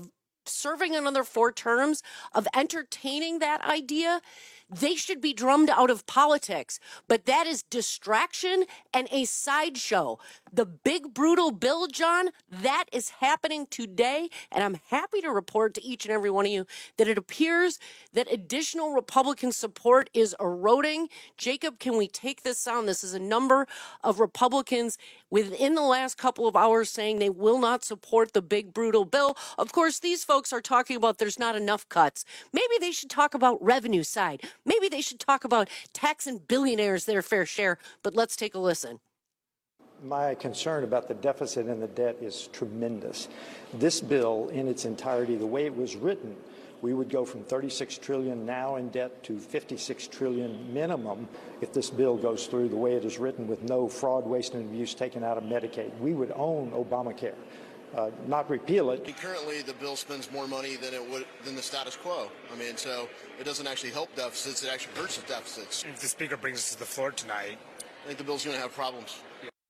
serving another four terms, of entertaining that idea, they should be drummed out of politics. But that is distraction and a sideshow. The big, brutal bill, John, that is happening today. And I'm happy to report to each and every one of you that it appears that additional Republican support is eroding. Jacob, can we take this sound? This is a number of Republicans within the last couple of hours saying they will not support the big, brutal bill. Of course, these folks are talking about there's not enough cuts. Maybe they should talk about revenue side. Maybe they should talk about taxing billionaires their fair share. But let's take a listen. My concern about the deficit and the debt is tremendous. This bill in its entirety, the way it was written, we would go from thirty-six trillion dollars now in debt to fifty-six trillion dollars minimum if this bill goes through the way it is written, with no fraud, waste, and abuse taken out of Medicaid. We would own Obamacare, uh, not repeal it. Currently, the bill spends more money than it would than the status quo. I mean, so it doesn't actually help deficits; it actually hurts the deficits. If the speaker brings us to the floor tonight, I think the bill's going to have problems.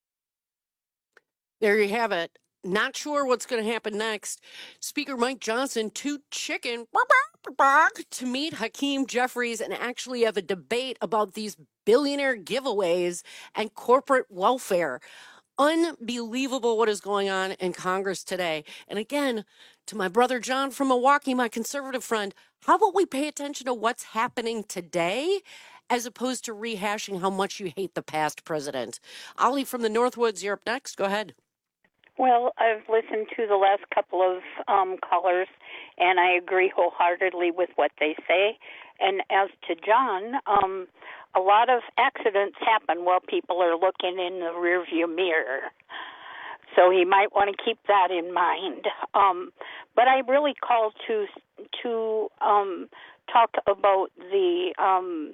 There you have it. Not sure what's going to happen next. Speaker Mike Johnson to chicken to meet Hakeem Jeffries and actually have a debate about these billionaire giveaways and corporate welfare. Unbelievable what is going on in Congress today. And again, to my brother John from Milwaukee, my conservative friend, how about we pay attention to what's happening today as opposed to rehashing how much you hate the past president? Ollie from the Northwoods, you're up next. Go ahead. Well, I've listened to the last couple of um, callers, and I agree wholeheartedly with what they say. And as to John, um, a lot of accidents happen while people are looking in the rearview mirror. So he might want to keep that in mind. Um, but I really call to to um, talk about the um,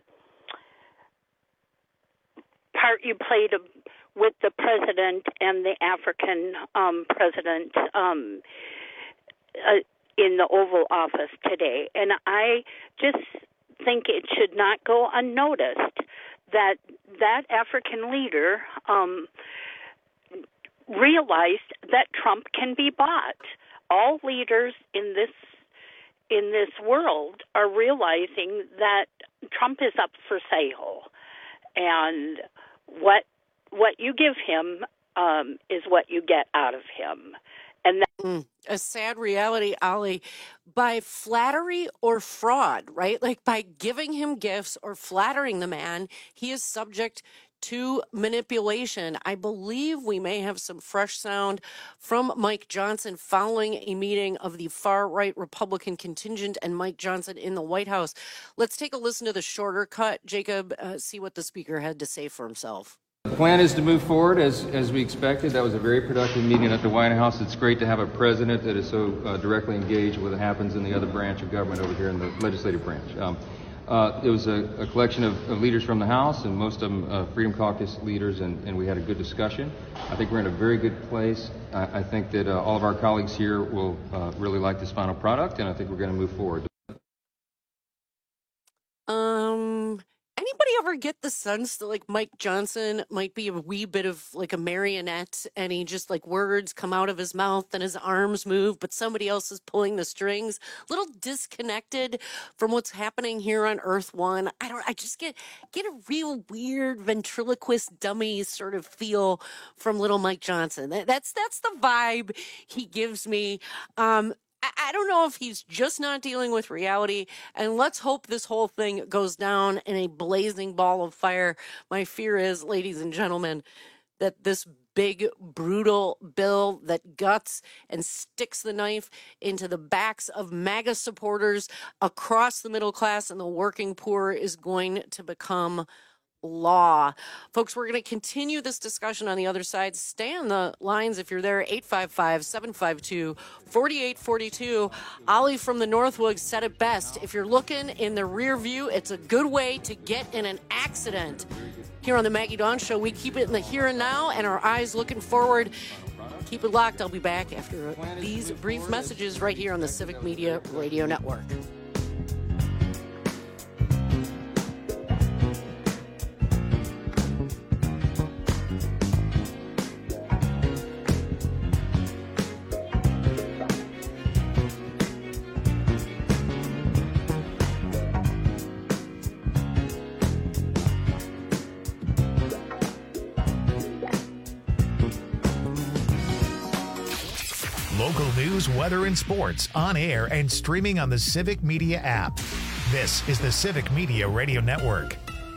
part you played with the president and the African um, president um, uh, in the Oval Office today. And I just think it should not go unnoticed that that African leader um, realized that Trump can be bought. All leaders in this in this world are realizing that Trump is up for sale, and what what you give him um, is what you get out of him. And that- mm, a sad reality, Ollie, by flattery or fraud, right? Like by giving him gifts or flattering the man, he is subject to manipulation. I believe we may have some fresh sound from Mike Johnson following a meeting of the far-right Republican contingent and Mike Johnson in the White House. Let's take a listen to the shorter cut. Jacob, uh, see what the speaker had to say for himself. The plan is to move forward as as we expected. That was a very productive meeting at the White House. It's great to have a president that is so uh, directly engaged with what happens in the other branch of government over here in the legislative branch. Um, uh, it was a, a collection of, of leaders from the House, and most of them uh, Freedom Caucus leaders, and, and we had a good discussion. I think we're in a very good place. I, I think that uh, all of our colleagues here will uh, really like this final product, and I think we're going to move forward. Um... Anybody ever get the sense that like Mike Johnson might be a wee bit of like a marionette, and he just like words come out of his mouth and his arms move, but somebody else is pulling the strings? A little disconnected from what's happening here on Earth One. I don't. I just get get a real weird ventriloquist dummy sort of feel from little Mike Johnson. That, that's that's the vibe he gives me. Um, I don't know if he's just not dealing with reality, and let's hope this whole thing goes down in a blazing ball of fire. My fear is, ladies and gentlemen, that this big, brutal bill that guts and sticks the knife into the backs of MAGA supporters across the middle class and the working poor is going to become law. Folks, we're going to continue this discussion on the other side. Stay on the lines if you're there. eight five five, seven five two, four eight four two. Ollie from the Northwoods said it best. If you're looking in the rear view, it's a good way to get in an accident. Here on the Maggie Dawn Show, we keep it in the here and now and our eyes looking forward. Keep it locked. I'll be back after these brief messages right here on the Civic Media Radio Network. news, weather, and sports on air and streaming on the Civic Media app. This is the Civic Media Radio Network.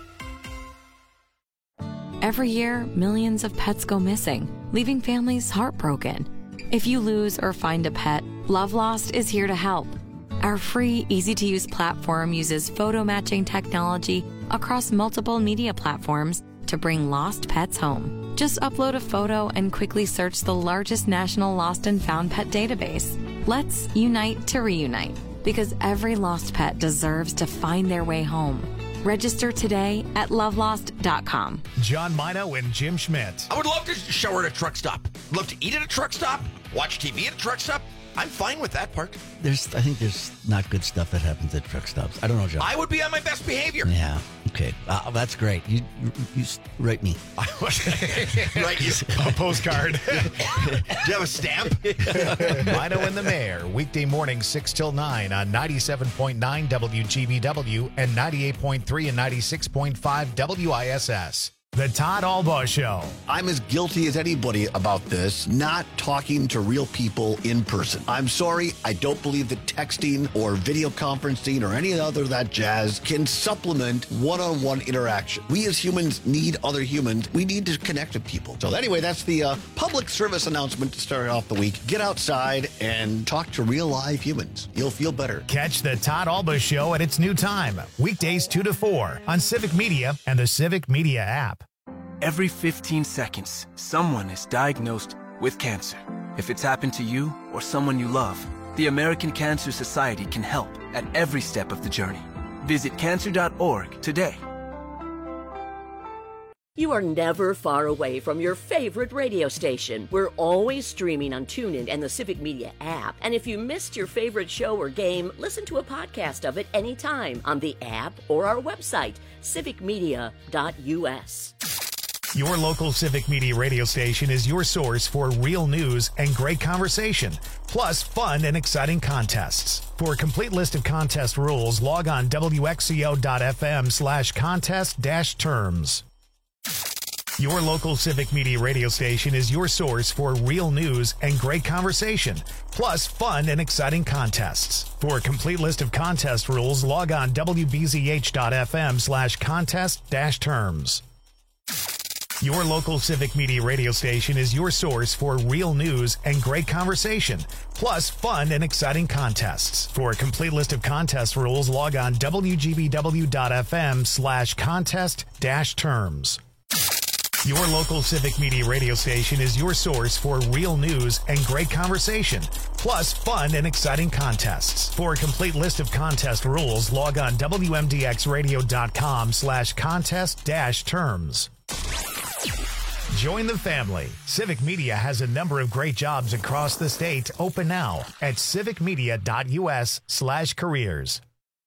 Every year, millions of pets go missing, leaving families heartbroken. If you lose or find a pet, Love Lost is here to help. Our free, easy-to-use platform uses photo matching technology across multiple media platforms to bring lost pets home. Just upload a photo and quickly search the largest national lost and found pet database. Let's unite to reunite, because every lost pet deserves to find their way home. Register today at love lost dot com. John Mino and Jim Schmidt. I would love to shower at a truck stop. Love to eat at a truck stop. Watch T V at a truck stop. I'm fine with that part. There's, I think there's not good stuff that happens at truck stops. I don't know, John. I would be on my best behavior. Yeah. Okay. Uh, that's great. You, you, you write me. Write you. A postcard. Do you have a stamp? Mino and the Mayor, weekday morning six till nine on ninety-seven point nine W G B W and ninety-eight point three and ninety-six point five W I S S. The Todd Albaugh Show. I'm as guilty as anybody about this, not talking to real people in person. I'm sorry, I don't believe that texting or video conferencing or any other of that jazz can supplement one-on-one interaction. We as humans need other humans. We need to connect with people. So anyway, that's the uh, public service announcement to start off the week. Get outside and talk to real live humans. You'll feel better. Catch the Todd Albaugh Show at its new time, weekdays two to four on Civic Media and the Civic Media app. Every fifteen seconds, someone is diagnosed with cancer. If it's happened to you or someone you love, the American Cancer Society can help at every step of the journey. Visit cancer dot org today. You are never far away from your favorite radio station. We're always streaming on TuneIn and the Civic Media app. And if you missed your favorite show or game, listen to a podcast of it anytime on the app or our website, civic media dot U S. Your local Civic Media radio station is your source for real news and great conversation, plus fun and exciting contests. For a complete list of contest rules, log on W X C O dot F M slash contest dash terms. Your local Civic Media radio station is your source for real news and great conversation, plus fun and exciting contests. For a complete list of contest rules, log on W B Z H dot F M slash contest dash terms. Your local Civic Media radio station is your source for real news and great conversation, plus fun and exciting contests. For a complete list of contest rules, log on W G B W dot F M slash contest dash terms. Your local Civic Media radio station is your source for real news and great conversation, plus fun and exciting contests. For a complete list of contest rules, log on W M D X radio dot com slash contest dash terms. Join the family. Civic Media has a number of great jobs across the state open now at civic media dot U S slash careers.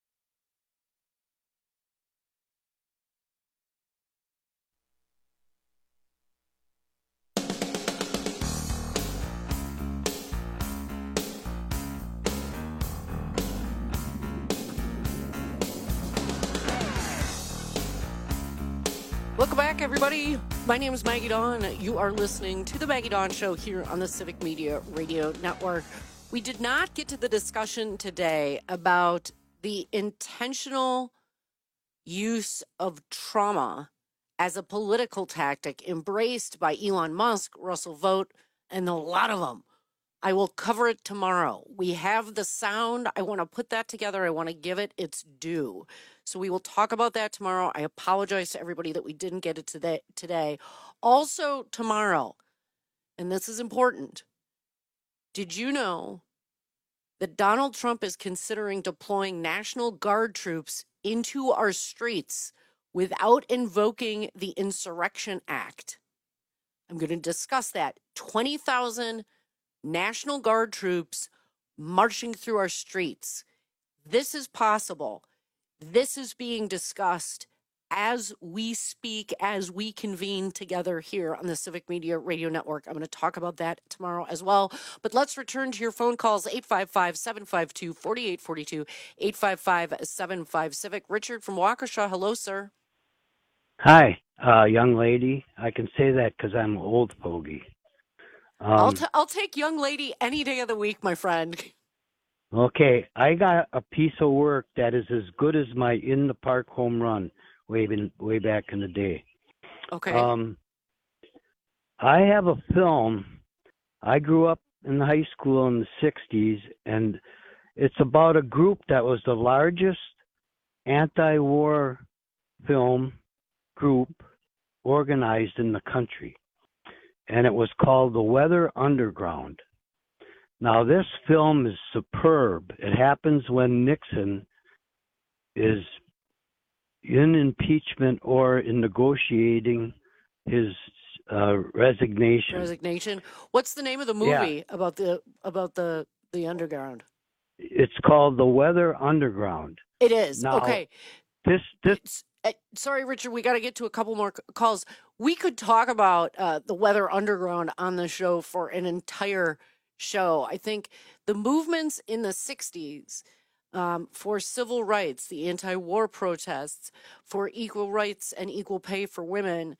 Welcome back, everybody. My name is Maggie Dawn. You are listening to the Maggie Dawn Show here on the Civic Media Radio Network. We did not get to the discussion today about the intentional use of trauma as a political tactic embraced by Elon Musk, Russell Vought, and a lot of them. I will cover it tomorrow. We have the sound. I want to put that together. I want to give it its due. So we will talk about that tomorrow. I apologize to everybody that we didn't get it today. today. Also tomorrow, and this is important, did you know that Donald Trump is considering deploying National Guard troops into our streets without invoking the Insurrection Act? I'm going to discuss that. twenty thousand National Guard troops marching through our streets. This is possible. This is being discussed as we speak, as we convene together here on the Civic Media Radio Network. I'm going to talk about that tomorrow as well. But let's return to your phone calls, eight five five, seven five two, four eight four two, eight five five, seven five Civic. Richard from Waukesha, hello, sir. Hi, uh, young lady. I can say that because I'm an old fogey. Um, I'll t- I'll take young lady any day of the week, my friend. Okay, I got a piece of work that is as good as my in the park home run way in, way back in the day. Okay. Um, I have a film. I grew up in high school in the sixties, and it's about a group that was the largest anti-war film group organized in the country, and it was called The Weather Underground. Now, this film is superb. It happens when Nixon is in impeachment or in negotiating his uh, resignation. Resignation. What's the name of the movie yeah. about the about the the underground? It's called The Weather Underground. It is. Now, okay. This this. Uh, sorry, Richard. We got to get to a couple more c- calls. We could talk about uh, the Weather Underground on the show for an entire show. I think the movements in the sixties um, for civil rights, the anti-war protests, for equal rights and equal pay for women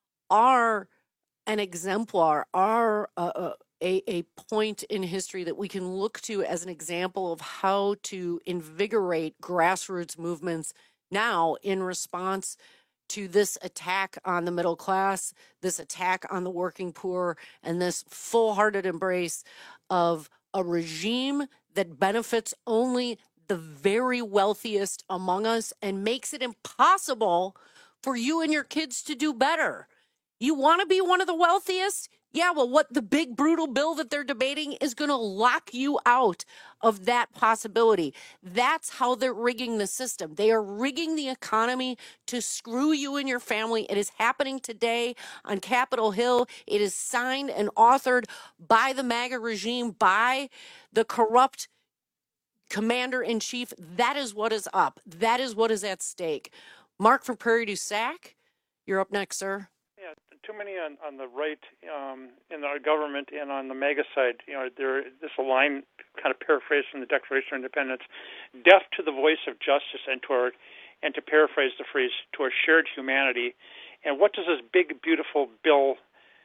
are an exemplar, are a, a, a point in history that we can look to as an example of how to invigorate grassroots movements now in response to this attack on the middle class, this attack on the working poor, and this full-hearted embrace of a regime that benefits only the very wealthiest among us and makes it impossible for you and your kids to do better. You want to be one of the wealthiest? Yeah, well, what the big brutal bill that they're debating is going to lock you out of that possibility. That's how they're rigging the system. They are rigging the economy to screw you and your family. It is happening today on Capitol Hill. It is signed and authored by the MAGA regime, by the corrupt commander-in-chief. That is what is up. That is what is at stake. Mark from Prairie du Sac, you're up next, sir. Yeah, too many on, on the right um, in our government and on the MAGA side. You know, there this line kind of paraphrased from the Declaration of Independence: "Deaf to the voice of justice and to our, and to paraphrase the phrase, to our shared humanity." And what does this big, beautiful bill,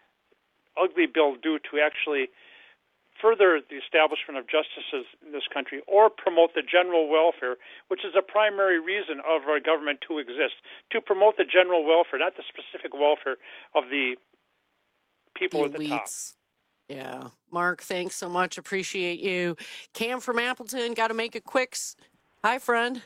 ugly bill, do to actually further the establishment of justices in this country, or promote the general welfare, which is a primary reason of our government to exist, to promote the general welfare, not the specific welfare of the people the at the top. Yeah. Mark, thanks so much. Appreciate you. Cam from Appleton, got to make it quick. Hi, friend.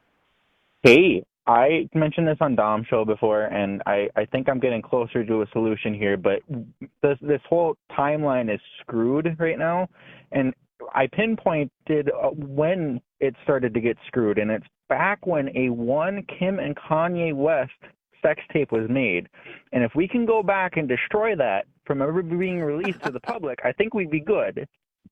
Hey, I mentioned this on Dom's show before, and I, I think I'm getting closer to a solution here, but this this whole timeline is screwed right now, and I pinpointed when it started to get screwed, and it's back when a one Kim and Kanye West sex tape was made, and if we can go back and destroy that from ever being released to the public, I think we'd be good.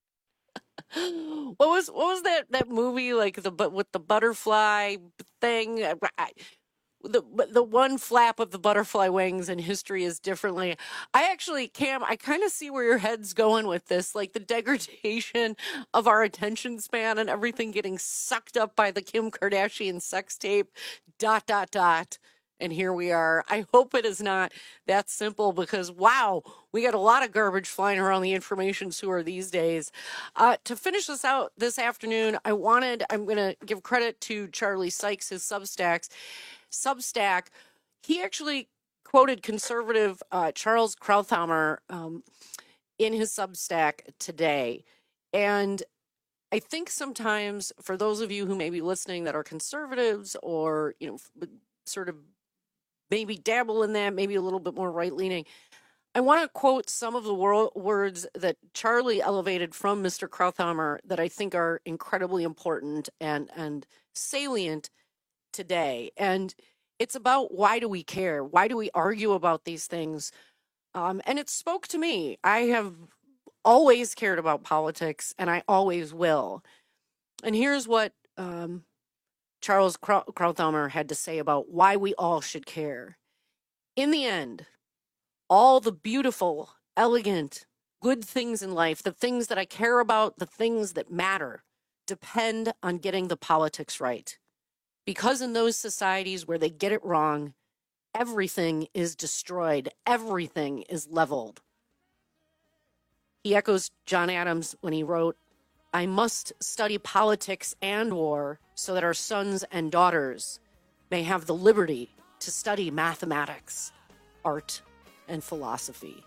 What was what was that, that movie like the but with the butterfly thing? I, the the one flap of the butterfly wings and history is differently. I actually, Cam, I kind of see where your head's going with this, like the degradation of our attention span and everything getting sucked up by the Kim Kardashian sex tape. Dot dot dot. And here we are. I hope it is not that simple because, wow, we got a lot of garbage flying around the information sewer these days. Uh, to finish this out this afternoon, I wanted, I'm going to give credit to Charlie Sykes, his Substacks. Substack, he actually quoted conservative uh, Charles Krauthammer um, in his Substack today. And I think sometimes for those of you who may be listening that are conservatives or, you know, sort of maybe dabble in that, maybe a little bit more right-leaning, I want to quote some of the wor- words that Charlie elevated from Mister Krauthammer that I think are incredibly important and, and salient today. And it's about why do we care? Why do we argue about these things? Um, and it spoke to me. I have always cared about politics, and I always will. And here's what um, Charles Krauthammer had to say about why we all should care. In the end, all the beautiful, elegant, good things in life, the things that I care about, the things that matter, depend on getting the politics right. Because in those societies where they get it wrong, everything is destroyed, everything is leveled. He echoes John Adams when he wrote, "I must study politics and war so that our sons and daughters may have the liberty to study mathematics, art, and philosophy."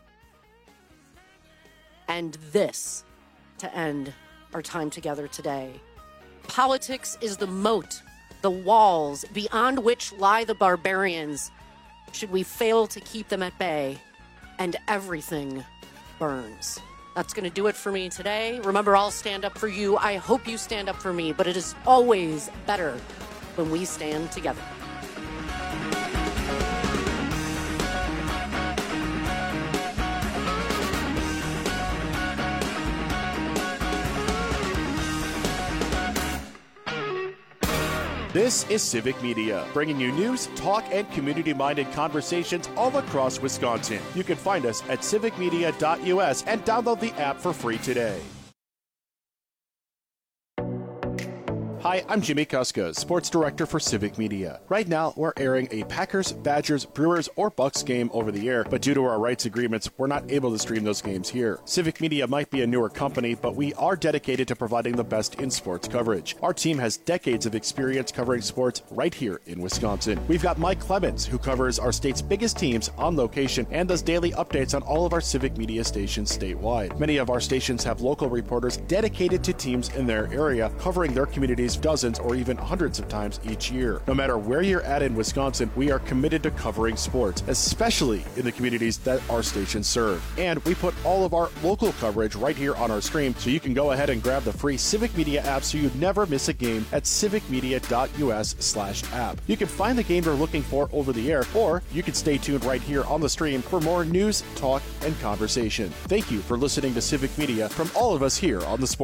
And this, to end our time together today. Politics is the moat, the walls beyond which lie the barbarians, should we fail to keep them at bay, and everything burns. That's going to do it for me today. Remember, I'll stand up for you. I hope you stand up for me, but it is always better when we stand together. This is Civic Media, bringing you news, talk, and community-minded conversations all across Wisconsin. You can find us at civic media dot U S and download the app for free today. Hi, I'm Jimmy Kuska, Sports Director for Civic Media. Right now, we're airing a Packers, Badgers, Brewers, or Bucks game over the air, but due to our rights agreements, we're not able to stream those games here. Civic Media might be a newer company, but we are dedicated to providing the best in sports coverage. Our team has decades of experience covering sports right here in Wisconsin. We've got Mike Clemens, who covers our state's biggest teams on location and does daily updates on all of our Civic Media stations statewide. Many of our stations have local reporters dedicated to teams in their area, covering their communities dozens or even hundreds of times each year. No matter where you're at in Wisconsin, we are committed to covering sports, especially in the communities that our stations serve. And we put all of our local coverage right here on our stream, so you can go ahead and grab the free Civic Media app so you never miss a game at civic media dot U S slash app. You can find the game you're looking for over the air, or you can stay tuned right here on the stream for more news, talk, and conversation. Thank you for listening to Civic Media from all of us here on the Sports